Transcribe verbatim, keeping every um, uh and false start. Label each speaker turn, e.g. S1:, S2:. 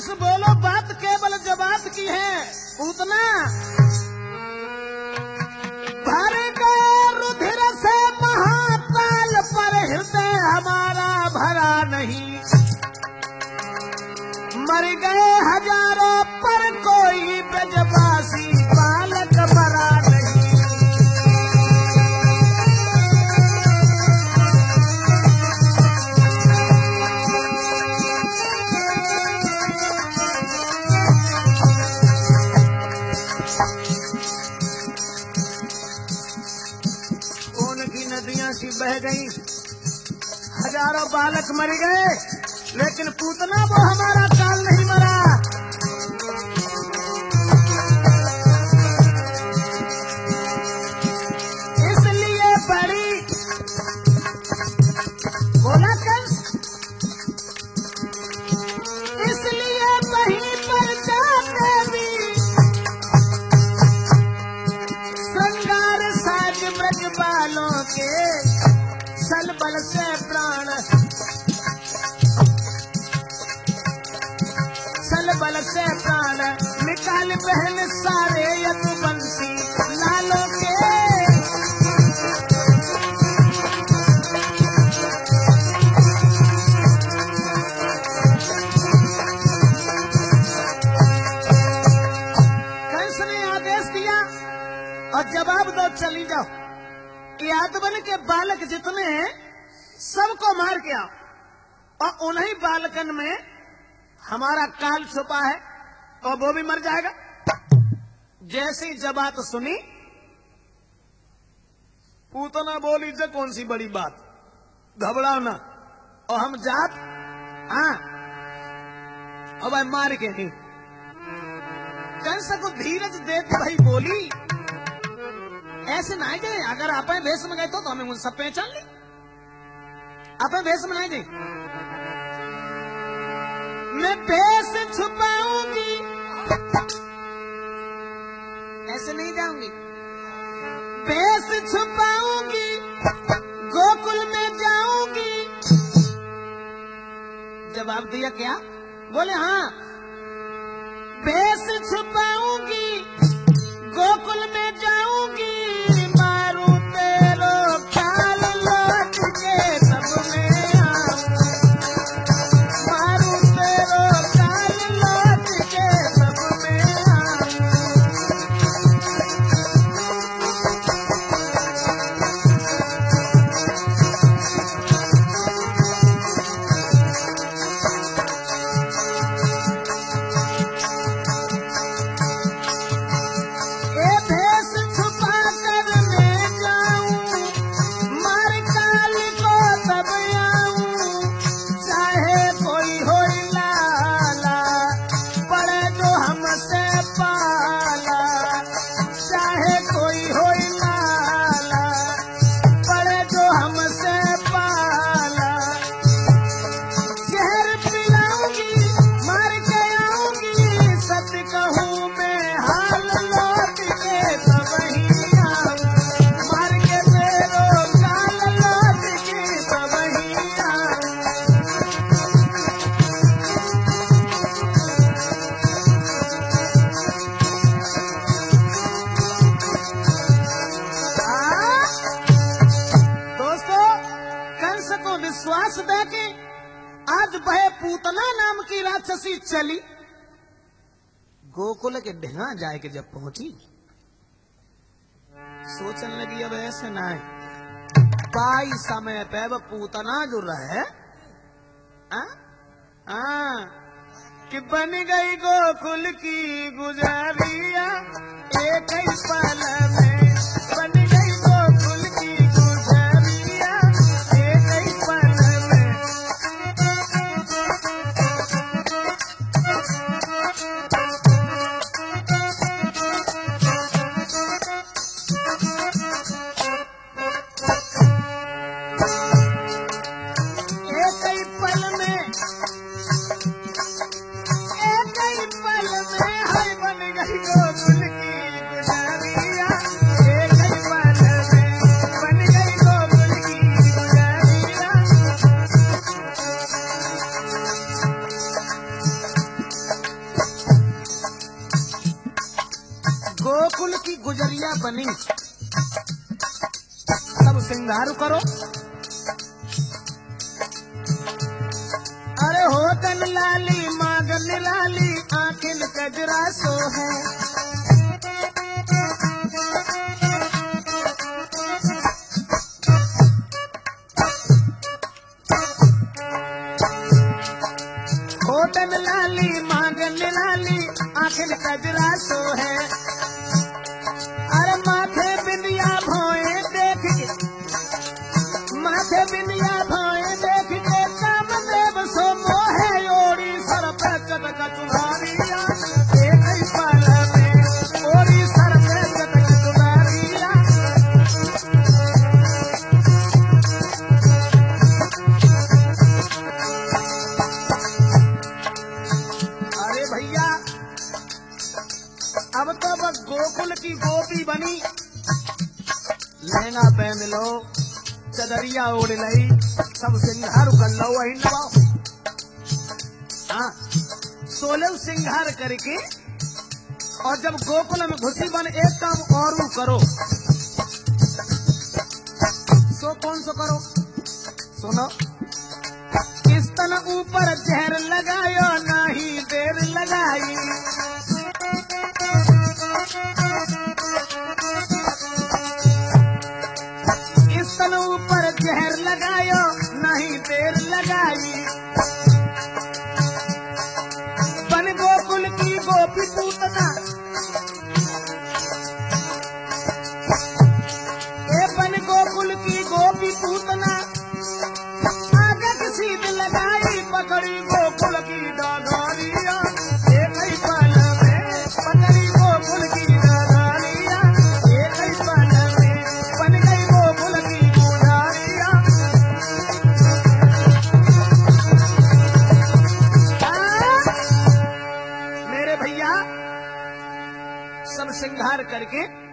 S1: बोलो बात केवल जवाब की है उतना भर गए रुधिर से महाकाल पर हृदय हमारा भरा नहीं मर गए हजारों पर कोई ब्रजवासी बालक मरा नहीं। नदियां सी बह गई हजारों बालक मर गए लेकिन पूतना वो हमारा काल नहीं मरा। इसलिए बड़ी बोला कंस इसलिए वहीं पर जाके भी श्रृंगार साज ब्रज बालों के सल बल से प्राण सल बल से प्राण निकाल बहन सारे यदुवंशी लालों के। कंस ने आदेश दिया और जवाब दो चली जाओ यादवन के बालक जितने हैं सबको मार के आओ और उन्हीं बालकन में हमारा काल छुपा है और वो भी मर जाएगा। जैसी जबात सुनी पूतना बोली जे कौन सी बड़ी बात घबराओ ना और हम जात हाँ और भाई मार के नहीं। कंस को धीरज देती भाई बोली ऐसे ना जाए अगर आप भेष में गए तो, तो हमें उन सब पहचान ली आप भेष में नहीं जाए मैं भेष छुपाऊंगी ऐसे नहीं जाऊंगी भेष छुपाऊंगी गोकुल में जाऊंगी। जवाब दिया क्या बोले हाँ भेष छुपाऊंगी गोकुल में जाऊंगी मारू तेरो ख्याल लौट के सब में आऊं मारू तेरो ख्याल लौट के सब में आऊं। विश्वास दे के आज वह पूतना नाम की राक्षसी चली गोकुल के ढेंगा जाए के जब पहुंची सोचने लगी अब ऐसे ना है पाई समय पे वह पूतना जो रहे आ? आ? कि बन गई गोकुल की गुजारिया एक ही पल में बन गई गोकुल की गुजारिया एक ही पल में। एक ही पल में एक ही पल में हर बन गई गोकुल की गुजारिया एक ही पल में बन गई गोकुल की गुजारिया। सदरिया बनी सब सिंगार करो। अरे हो तन लाली मागन लाली आंखिन कजरा सो है। होटन लाली मांगन लाली आखिर कजरा सो है। अरे माथे बिंदिया भोए देख के माथे बिंदिया भोए देख के कामदेव सो मोहे ओड़ी सर पे चटक चुनारिया एक ही पल में ओड़ी सर पे चटक चुनारिया। भैया अब तो बस गोकुल की गोपी बनी लहंगा पहन लो चदरिया ओढ़ लई सब सिंगार कर लो वही नवाओ। हाँ सोलह सिंगार करके और जब गोकुल में घुसी बन एक काम और करो। सो कौन सो करो सुनो। इस तन ऊपर जहर लगायो नहीं देर लगाई। इस तन ऊपर जहर लगायो नहीं देर लगाई। बन गोकुल की गोपी पूतना ए बन गोकुल की गोपी पूतना सीध लगाई पकड़ी गोकुल की डागारिया एक ही पल में पकड़ी गोकुल की डागारिया एक ही पल में बन गई गोकुल की गुड़ारिया। मेरे भैया सब सिंगार करके